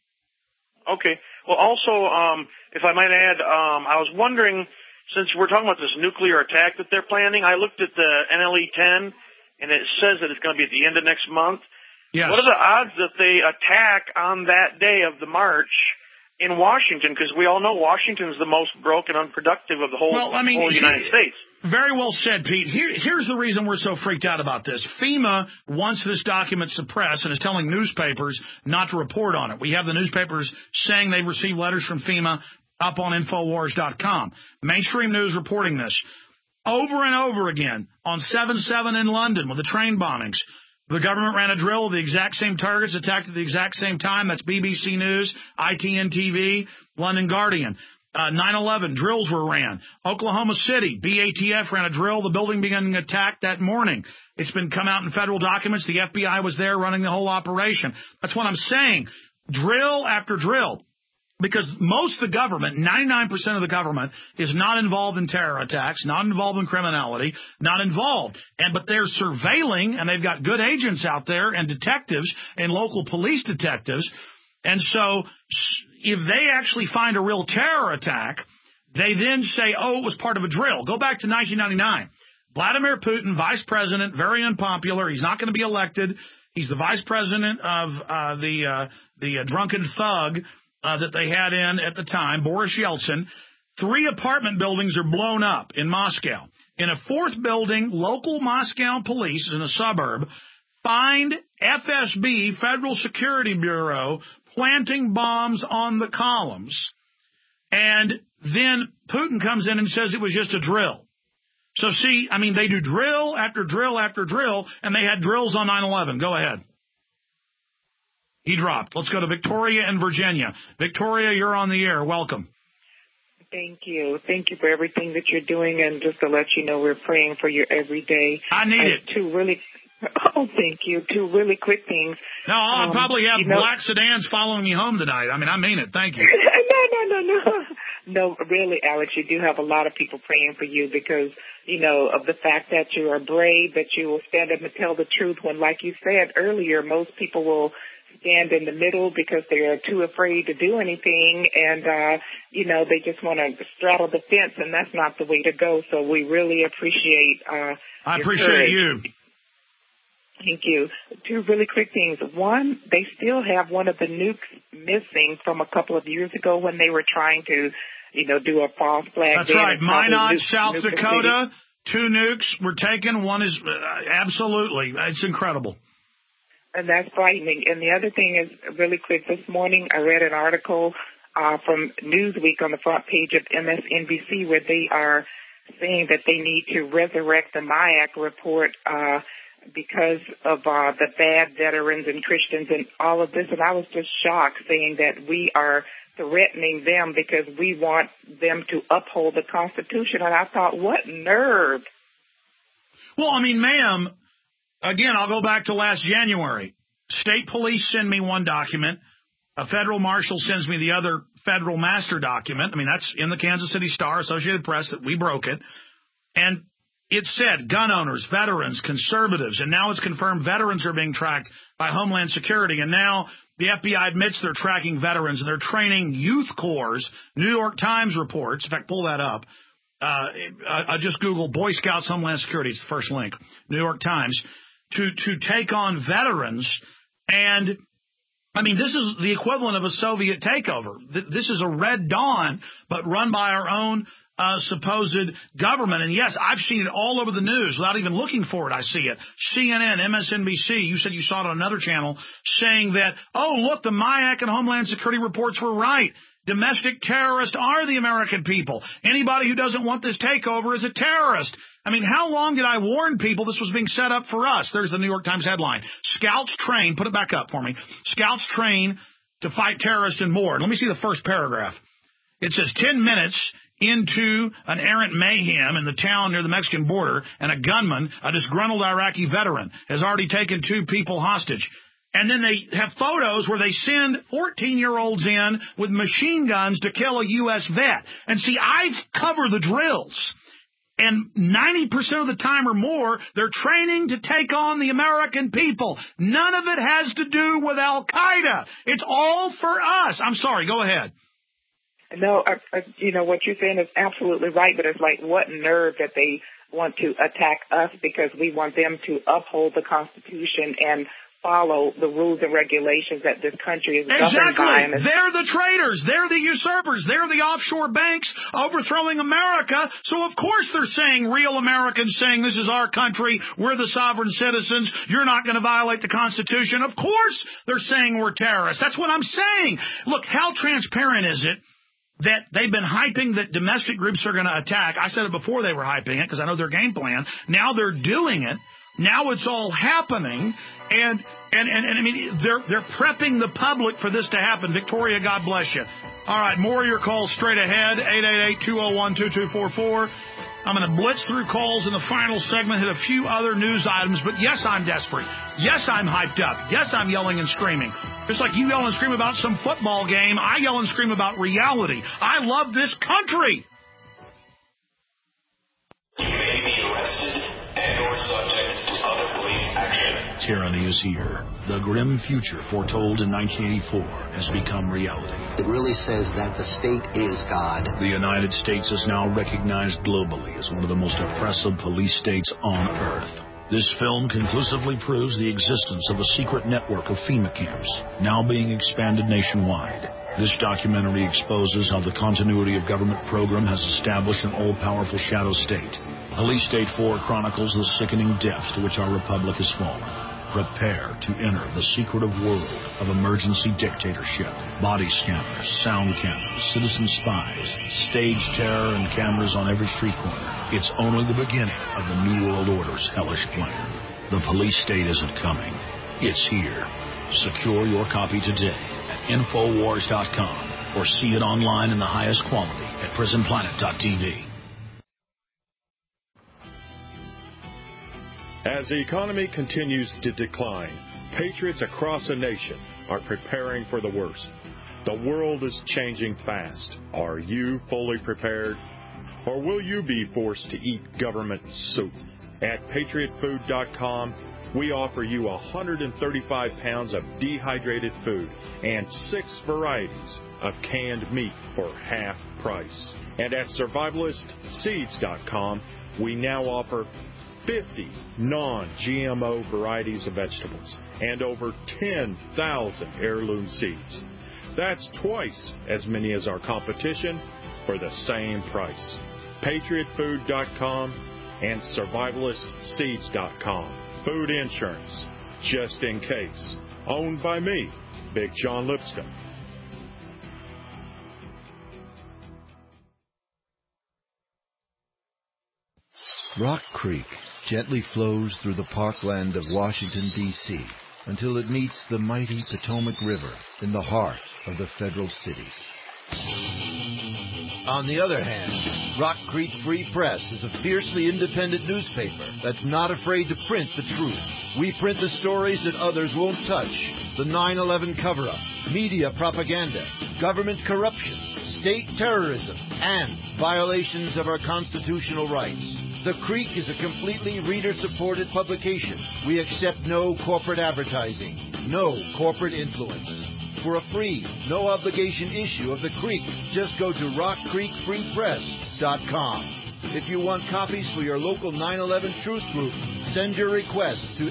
Okay. Well, also, if I might add, I was wondering, since we're talking about this nuclear attack that they're planning, I looked at the NLE-10, and it says that it's going to be at the end of next month. Yes. What are the odds that they attack on that day of the march in Washington? Because we all know Washington's the most broken, unproductive of the whole, whole United States. Very well said, Pete. Here's the reason we're so freaked out about this. FEMA wants this document suppressed and is telling newspapers not to report on it. We have the newspapers saying they've received letters from FEMA up on Infowars.com. Mainstream news reporting this. Over and over again on 7/7 in London with the train bombings. The government ran a drill with the exact same targets attacked at the exact same time. That's BBC News, ITN TV, London Guardian. 9/11, drills were ran. Oklahoma City, BATF ran a drill. The building began attacked that morning. It's been come out in federal documents. The FBI was there running the whole operation. That's what I'm saying. Drill after drill. Because most of the government, 99% of the government, is not involved in terror attacks, not involved in criminality, not involved. But they're surveilling, and they've got good agents out there and detectives and local police detectives. And so if they actually find a real terror attack, they then say, oh, it was part of a drill. Go back to 1999. Vladimir Putin, vice president, very unpopular. He's not going to be elected. He's the vice president of the drunken thug that they had in at the time, Boris Yeltsin. 3 apartment buildings are blown up in Moscow. In a 4th building, local Moscow police in a suburb find FSB, Federal Security Bureau, planting bombs on the columns. And then Putin comes in and says it was just a drill. So see, I mean, they do drill after drill after drill, and they had drills on 9/11. Go ahead. He dropped. Let's go to Victoria in Virginia. Victoria, you're on the air. Welcome. Thank you. Thank you for everything that you're doing. And just to let you know, we're praying for you every day. I need it. Thank you. 2 really quick things. No, I'll probably have black sedans following me home tonight. I mean, I mean it. Thank you. No, really, Alex, you do have a lot of people praying for you because, you know, of the fact that you are brave, that you will stand up and tell the truth when, like you said earlier, most people will stand in the middle because they're too afraid to do anything, and they just want to straddle the fence, and that's not the way to go. So we really appreciate I appreciate you. Thank you. Two really quick things. One, they still have one of the nukes missing from a couple of years ago when they were trying to, do a false flag. That's right. Minot, South Dakota, 2 nukes were taken. One is absolutely. It's incredible. And that's frightening. And the other thing is, really quick, this morning I read an article from Newsweek on the front page of MSNBC where they are saying that they need to resurrect the MIAC report because of the bad veterans and Christians and all of this. And I was just shocked, saying that we are threatening them because we want them to uphold the Constitution. And I thought, what nerve. Well, I mean, ma'am, again, I'll go back to last January. State police send me one document. A federal marshal sends me the other federal master document. I mean, that's in the Kansas City Star, Associated Press, that we broke it. And it said gun owners, veterans, conservatives, and now it's confirmed veterans are being tracked by Homeland Security. And now the FBI admits they're tracking veterans, and they're training youth corps. New York Times reports, in fact, pull that up. I just Google Boy Scouts Homeland Security. It's the first link. New York Times. To take on veterans. And, I mean, this is the equivalent of a Soviet takeover. This is a Red Dawn, but run by our own supposed government. And, yes, I've seen it all over the news without even looking for it. I see it. CNN, MSNBC, you said you saw it on another channel, saying that, oh, look, the MIAC and Homeland Security reports were right. Domestic terrorists are the American people. Anybody who doesn't want this takeover is a terrorist. I mean, how long did I warn people this was being set up for us? There's the New York Times headline. Scouts train, put it back up for me. Scouts train to fight terrorists and more. Let me see the first paragraph. It says 10 minutes into an errant mayhem in the town near the Mexican border, and a gunman, a disgruntled Iraqi veteran, has already taken 2 people hostage. And then they have photos where they send 14-year-olds in with machine guns to kill a U.S. vet. And see, I've covered the drills. And 90% of the time or more, they're training to take on the American people. None of it has to do with Al-Qaeda. It's all for us. I'm sorry. Go ahead. No, what you're saying is absolutely right, but it's like, what nerve that they want to attack us because we want them to uphold the Constitution and follow the rules and regulations that this country is governed by. Exactly. They're the traitors. They're the usurpers. They're the offshore banks overthrowing America. So, of course, they're saying, real Americans saying this is our country. We're the sovereign citizens. You're not going to violate the Constitution. Of course they're saying we're terrorists. That's what I'm saying. Look, how transparent is it that they've been hyping that domestic groups are going to attack? I said it before they were hyping it because I know their game plan. Now they're doing it. Now it's all happening, and I mean, they're prepping the public for this to happen. Victoria, God bless you. All right, more of your calls straight ahead, 888-201-2244. I'm going to blitz through calls in the final segment, hit a few other news items, but yes, I'm desperate. Yes, I'm hyped up. Yes, I'm yelling and screaming. Just like you yell and scream about some football game, I yell and scream about reality. I love this country. You may be arrested and/or subject to other police action. Tyranny is here. The grim future foretold in 1984 has become reality. It really says that the state is God. The United States is now recognized globally as one of the most oppressive police states on earth. This film conclusively proves the existence of a secret network of FEMA camps, now being expanded nationwide. This documentary exposes how the continuity of government program has established an all-powerful shadow state. Police State 4 chronicles the sickening depths to which our republic has fallen. Prepare to enter the secretive world of emergency dictatorship. Body scanners, sound cameras, citizen spies, stage terror, and cameras on every street corner. It's only the beginning of the New World Order's hellish plan. The police state isn't coming. It's here. Secure your copy today at Infowars.com or see it online in the highest quality at PrisonPlanet.tv. As the economy continues to decline, patriots across the nation are preparing for the worst. The world is changing fast. Are you fully prepared? Or will you be forced to eat government soup? At PatriotFood.com, we offer you 135 pounds of dehydrated food and 6 varieties of canned meat for half price. And at SurvivalistSeeds.com, we now offer 50 non-GMO varieties of vegetables and over 10,000 heirloom seeds. That's twice as many as our competition for the same price. PatriotFood.com and SurvivalistSeeds.com. Food insurance, just in case. Owned by me, Big John Lipscomb. Rock Creek gently flows through the parkland of Washington, D.C., until it meets the mighty Potomac River in the heart of the federal city. On the other hand, Rock Creek Free Press is a fiercely independent newspaper that's not afraid to print the truth. We print the stories that others won't touch. The 9/11 cover-up, media propaganda, government corruption, state terrorism, and violations of our constitutional rights. The Creek is a completely reader-supported publication. We accept no corporate advertising, no corporate influence. For a free, no-obligation issue of The Creek, just go to rockcreekfreepress.com. If you want copies for your local 9/11 Truth Group, send your request to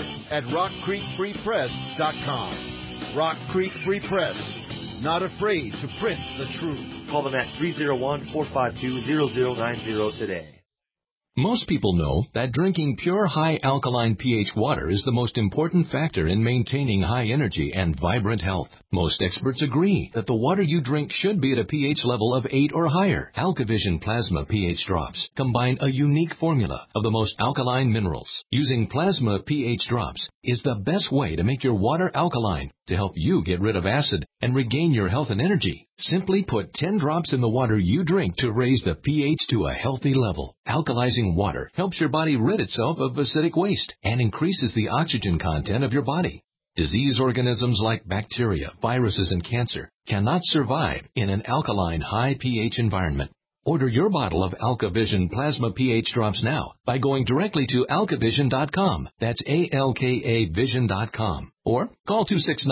editor@rockcreekfreepress.com. Rock Creek Free Press, not afraid to print the truth. Call them at 301-452-0090 today. Most people know that drinking pure high alkaline pH water is the most important factor in maintaining high energy and vibrant health. Most experts agree that the water you drink should be at a pH level of 8 or higher. AlkaVision Plasma pH drops combine a unique formula of the most alkaline minerals. Using Plasma pH drops is the best way to make your water alkaline to help you get rid of acid and regain your health and energy. Simply put 10 drops in the water you drink to raise the pH to a healthy level. Alkalizing water helps your body rid itself of acidic waste and increases the oxygen content of your body. Disease organisms like bacteria, viruses, and cancer cannot survive in an alkaline high pH environment. Order your bottle of AlkaVision Plasma pH drops now by going directly to alkavision.com. That's ALKA Vision.com. Or call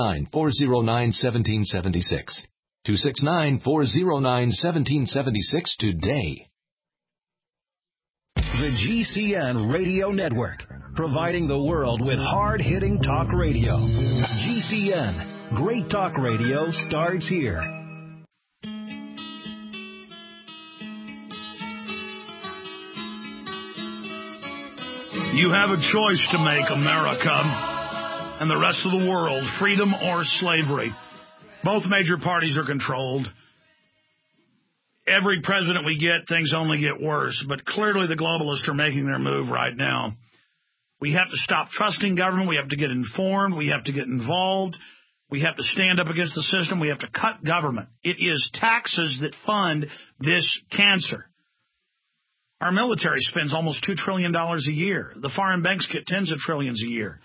269-409-1776. 269-409-1776 today. The GCN Radio Network, providing the world with hard-hitting talk radio. GCN, great talk radio starts here. You have a choice to make, America and the rest of the world, freedom or slavery. Both major parties are controlled. Every president we get, things only get worse. But clearly the globalists are making their move right now. We have to stop trusting government. We have to get informed. We have to get involved. We have to stand up against the system. We have to cut government. It is taxes that fund this cancer. Our military spends almost $2 trillion a year. The foreign banks get tens of trillions a year.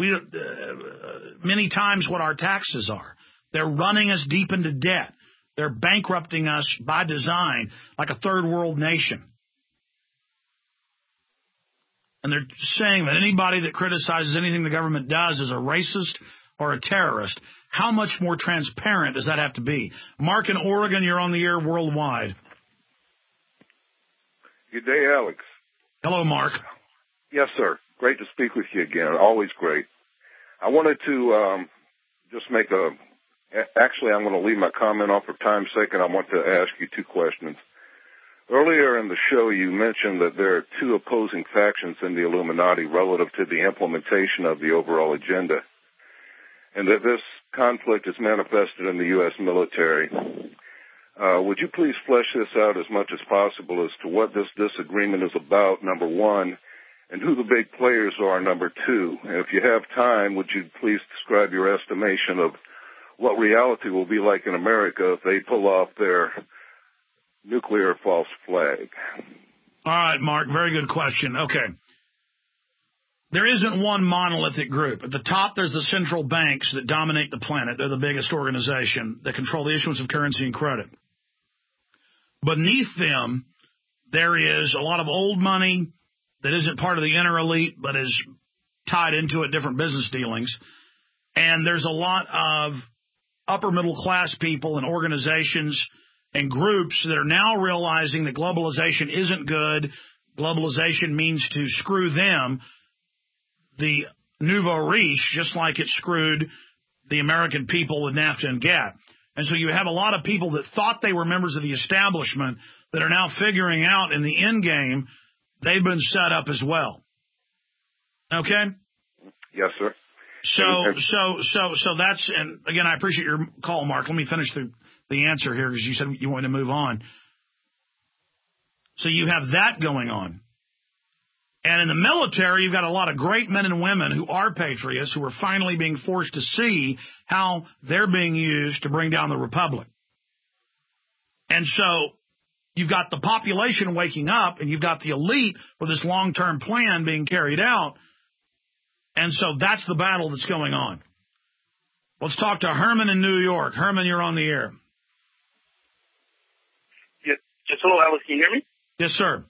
Many times what our taxes are. They're running us deep into debt. They're bankrupting us by design like a third world nation. And they're saying that anybody that criticizes anything the government does is a racist or a terrorist. How much more transparent does that have to be? Mark in Oregon, you're on the air worldwide. Good day, Alex. Hello, Mark. Yes, sir. Great to speak with you again. Always great. I wanted to just make actually, I'm going to leave my comment off for time's sake, and I want to ask you two questions. Earlier in the show, you mentioned that there are two opposing factions in the Illuminati relative to the implementation of the overall agenda, and that this conflict is manifested in the U.S. military. Would you please flesh this out as much as possible as to what this disagreement is about, number one, and who the big players are, number two? And if you have time, would you please describe your estimation of what reality will be like in America if they pull off their nuclear false flag? All right, Mark, very good question. Okay. There isn't one monolithic group. At the top, there's the central banks that dominate the planet. They're the biggest organization that control the issuance of currency and credit. Beneath them, there is a lot of old money that isn't part of the inner elite, but is tied into it, different business dealings. And there's a lot of upper middle class people and organizations and groups that are now realizing that globalization isn't good. Globalization means to screw them, the nouveau riche, just like it screwed the American people with NAFTA and GATT. And so you have a lot of people that thought they were members of the establishment that are now figuring out in the end game they've been set up as well. Okay? Yes, sir. So that's, and again, I appreciate your call, Mark. Let me finish the answer here because you said you wanted to move on. So you have that going on. And in the military, you've got a lot of great men and women who are patriots who are finally being forced to see how they're being used to bring down the republic. And so you've got the population waking up, and you've got the elite with this long-term plan being carried out. And so that's the battle that's going on. Let's talk to Herman in New York. Herman, you're on the air. Yes, hello, Alice. Can you hear me? Yes, sir.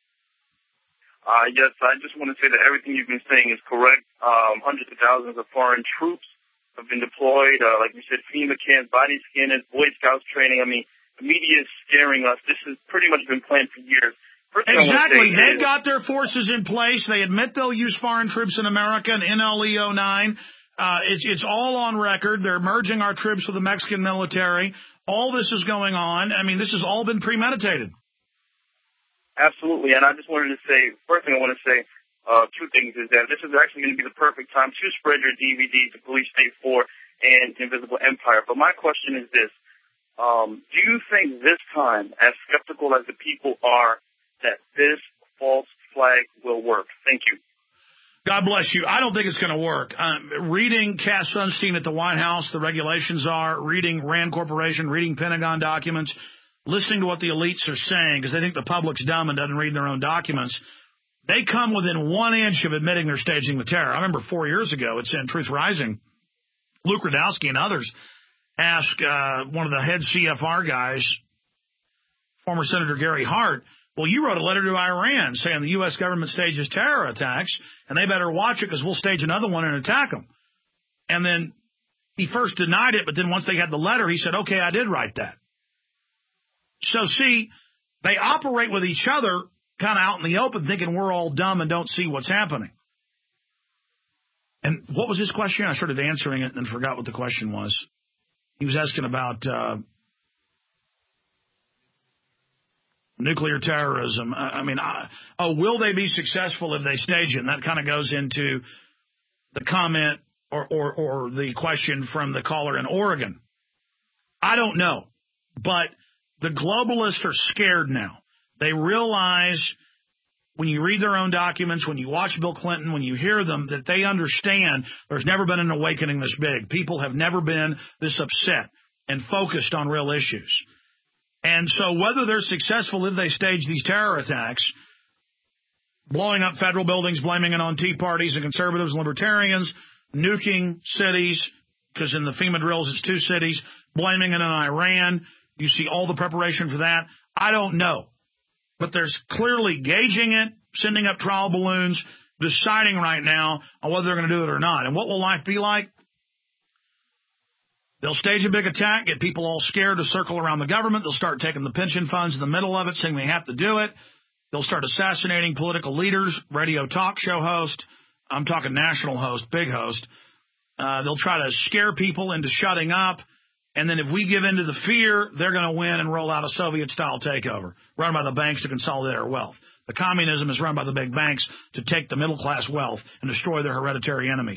Yes, I just want to say that everything you've been saying is correct. Hundreds of thousands of foreign troops have been deployed. Like you said, FEMA camps, body scanners, Boy Scouts training. I mean, the media is scaring us. This has pretty much been planned for years. Exactly. They've got their forces in place. They admit they'll use foreign troops in America and NLE 09. It's all on record. They're merging our troops with the Mexican military. All this is going on. I mean, this has all been premeditated. Absolutely. And I just wanted to say, first thing I want to say, two things is that this is actually going to be the perfect time to spread your DVD to Police State 4 and Invisible Empire. But my question is this. Do you think this time, as skeptical as the people are, that this false flag will work? Thank you. God bless you. I don't think it's going to work. Reading Cass Sunstein at the White House, the regulations are, reading Rand Corporation, reading Pentagon documents, listening to what the elites are saying, because they think the public's dumb and doesn't read their own documents, they come within 1 inch of admitting they're staging the terror. I remember 4 years ago, it's in Truth Rising, Luke Rudkowski and others asked one of the head CFR guys, former Senator Gary Hart, well, you wrote a letter to Iran saying the U.S. government stages terror attacks, and they better watch it because we'll stage another one and attack them. And then he first denied it, but then once they had the letter, he said, okay, I did write that. So, see, they operate with each other kind of out in the open thinking we're all dumb and don't see what's happening. And what was his question? I started answering it and then forgot what the question was. He was asking about nuclear terrorism. Will they be successful if they stage it? And that kind of goes into the comment or the question from the caller in Oregon. I don't know, but the globalists are scared now. They realize when you read their own documents, when you watch Bill Clinton, when you hear them, that they understand there's never been an awakening this big. People have never been this upset and focused on real issues. And so whether they're successful if they stage these terror attacks, blowing up federal buildings, blaming it on Tea Parties and conservatives and libertarians, nuking cities, because in the FEMA drills it's 2 cities, blaming it on Iran, you see all the preparation for that. I don't know. But there's clearly gauging it, sending up trial balloons, deciding right now on whether they're going to do it or not. And what will life be like? They'll stage a big attack, get people all scared to circle around the government. They'll start taking the pension funds in the middle of it, saying they have to do it. They'll start assassinating political leaders, radio talk show host. I'm talking national host, big host. They'll try to scare people into shutting up. And then if we give in to the fear, they're going to win and roll out a Soviet-style takeover, run by the banks to consolidate our wealth. The communism is run by the big banks to take the middle-class wealth and destroy their hereditary enemies.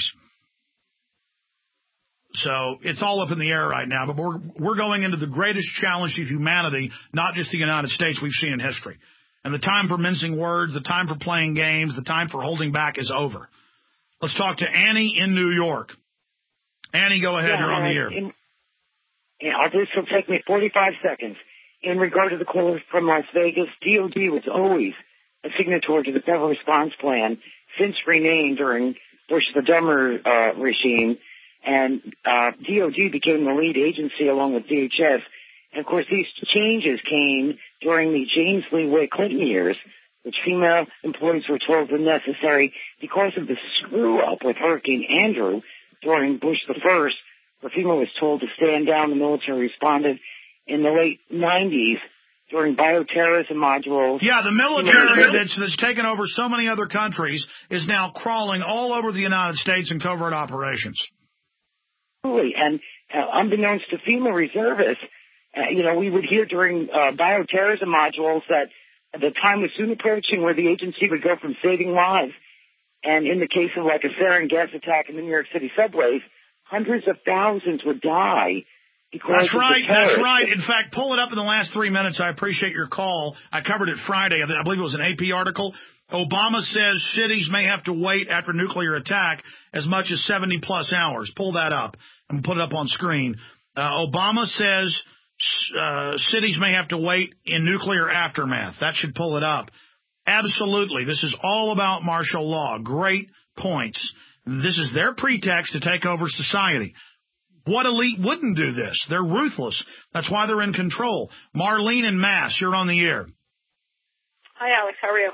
So it's all up in the air right now, but we're going into the greatest challenge to humanity, not just the United States, we've seen in history. And the time for mincing words, the time for playing games, the time for holding back is over. Let's talk to Annie in New York. Annie, go ahead. You're on the air. This will take me 45 seconds. In regard to the caller from Las Vegas, DOD was always a signatory to the Federal Response Plan, since renamed during the Dummer regime. And DOD became the lead agency along with DHS. And, of course, these changes came during the James Lee Way Clinton years, which FEMA employees were told were necessary because of the screw-up with Hurricane Andrew during Bush the First, where FEMA was told to stand down. The military responded in the late 90s during bioterrorism modules. Yeah, the military that's taken over so many other countries is now crawling all over the United States in covert operations. Absolutely, and unbeknownst to FEMA reservists, we would hear during bioterrorism modules that the time was soon approaching where the agency would go from saving lives, and in the case of like a sarin gas attack in the New York City subways, hundreds of thousands would die. That's right. In fact, pull it up in the last 3 minutes. I appreciate your call. I covered it Friday. I believe it was an AP article. Obama says cities may have to wait after nuclear attack as much as 70-plus hours. Pull that up and put it up on screen. Obama says cities may have to wait in nuclear aftermath. That should pull it up. Absolutely. This is all about martial law. Great points. This is their pretext to take over society. What elite wouldn't do this? They're ruthless. That's why they're in control. Marlene in Mass, you're on the air. Hi, Alex. How are you?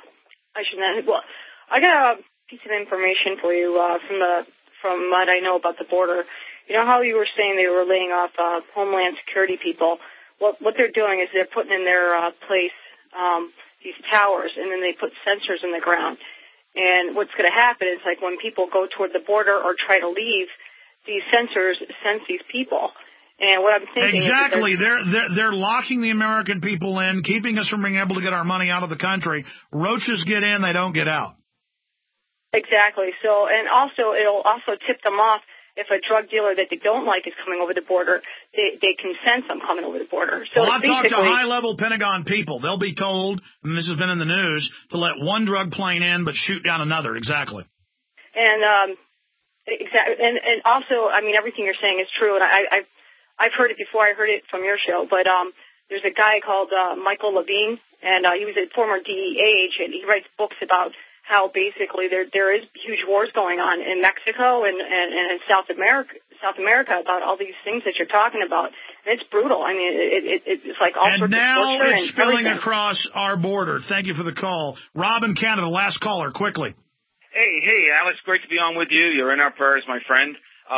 I got a piece of information for you from what I know about the border. You know how you were saying they were laying off Homeland Security people? What they're doing is they're putting in their place these towers, and then they put sensors in the ground. And what's going to happen is, like, when people go toward the border or try to leave, these sensors sense these people. And what I'm thinking exactly, they're locking the American people in, keeping us from being able to get our money out of the country. Roaches get in, they don't get out. Exactly. So, and also it'll also tip them off if a drug dealer that they don't like is coming over the border. They can sense them coming over the border. So I've talked to high-level Pentagon people. They'll be told, and this has been in the news, to let one drug plane in but shoot down another. Exactly. And exactly, and also, I mean, everything you're saying is true, and I've heard it before. I heard it from your show, but there's a guy called Michael Levine, and he was a former DEA agent. He writes books about how basically there is huge wars going on in Mexico and in South America about all these things that you're talking about. And it's brutal. I mean, it's like all sorts of torture. And now it's spilling everything across our border. Thank you for the call. Rob in Canada, last caller, quickly. Hey, Alex, great to be on with you. You're in our prayers, my friend.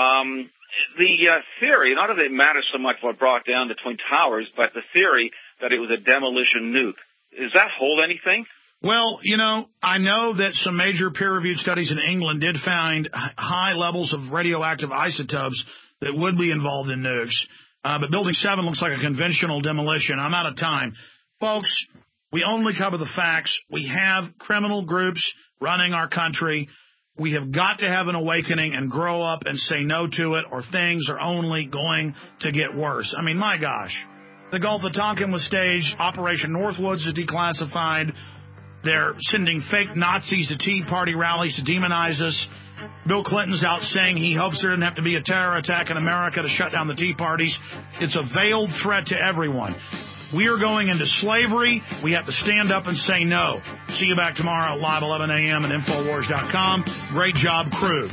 The theory, not that it matters so much what brought down the Twin Towers, but the theory that it was a demolition nuke. Does that hold anything? Well, I know that some major peer-reviewed studies in England did find high levels of radioactive isotopes that would be involved in nukes. But Building 7 looks like a conventional demolition. I'm out of time. Folks, we only cover the facts. We have criminal groups running our country. We have got to have an awakening and grow up and say no to it, or things are only going to get worse. I mean, my gosh. The Gulf of Tonkin was staged. Operation Northwoods is declassified. They're sending fake Nazis to Tea Party rallies to demonize us. Bill Clinton's out saying he hopes there doesn't have to be a terror attack in America to shut down the Tea Parties. It's a veiled threat to everyone. We are going into slavery. We have to stand up and say no. See you back tomorrow at live 11 a.m. at Infowars.com. Great job, crew.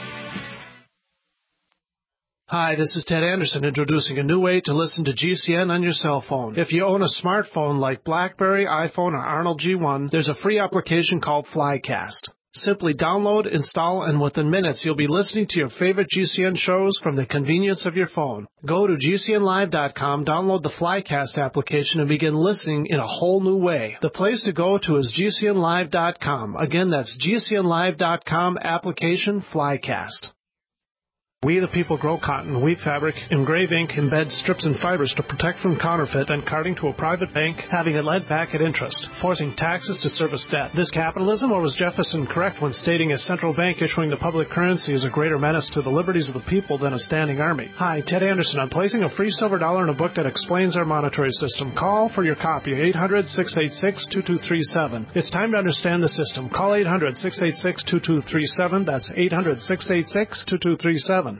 Hi, this is Ted Anderson introducing a new way to listen to GCN on your cell phone. If you own a smartphone like BlackBerry, iPhone, or Arnold G1, there's a free application called Flycast. Simply download, install, and within minutes you'll be listening to your favorite GCN shows from the convenience of your phone. Go to GCNlive.com, download the Flycast application, and begin listening in a whole new way. The place to go to is GCNlive.com. Again, that's GCNlive.com, application Flycast. We the people grow cotton, weave fabric, engrave ink, embed strips and fibers to protect from counterfeit, then carting to a private bank, having it lent back at interest, forcing taxes to service debt. This capitalism, or was Jefferson correct when stating a central bank issuing the public currency is a greater menace to the liberties of the people than a standing army? Hi, Ted Anderson. I'm placing a free silver dollar in a book that explains our monetary system. Call for your copy, 800-686-2237. It's time to understand the system. Call 800-686-2237. That's 800-686-2237.